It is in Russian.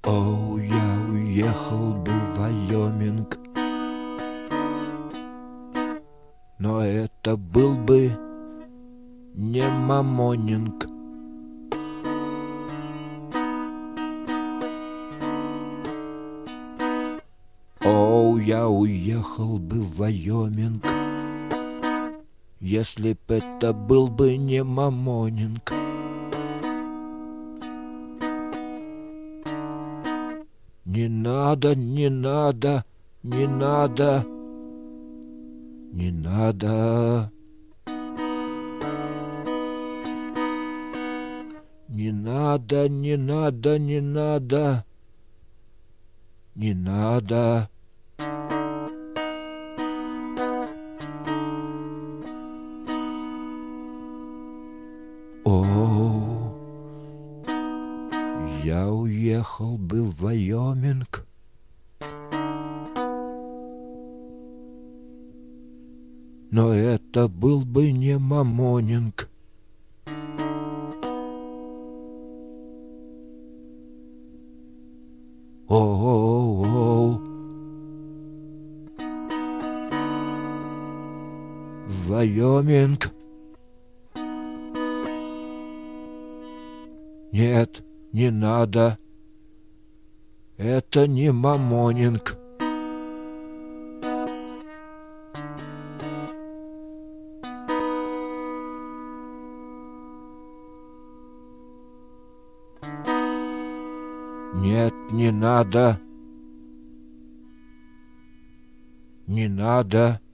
О, я уехал бы в Вайоминг, но это был бы не Мамонинг. О, я уехал бы в Вайоминг, если б это был бы не Мамонинг. Не надо, не надо, не надо, не надо. Не надо, не надо, не надо, не надо. О, я уехал бы в Вайоминг, но это был бы не Мамонинг. О, в Вайоминг. Нет, не надо. Это не Мамонинг. Нет, не надо. Не надо.